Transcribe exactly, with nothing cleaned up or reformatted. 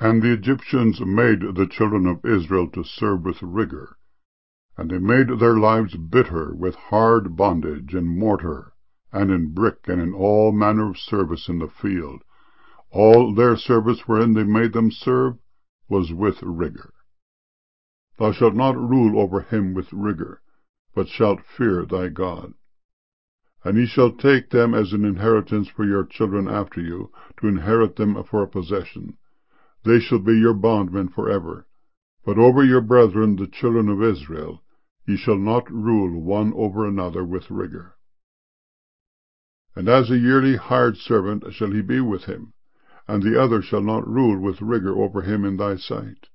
And the Egyptians made the children of Israel to serve with rigor, and they made their lives bitter with hard bondage, in mortar, and in brick, and in all manner of service in the field. All their service wherein they made them serve was with rigor. Thou shalt not rule over him with rigor, but shalt fear thy God. And ye shall take them as an inheritance for your children after you, to inherit them for a possession. They shall be your bondmen for ever. But over your brethren the children of Israel ye shall not rule one over another with rigor. And as a yearly hired servant shall he be with him, and the other shall not rule with rigor over him in thy sight.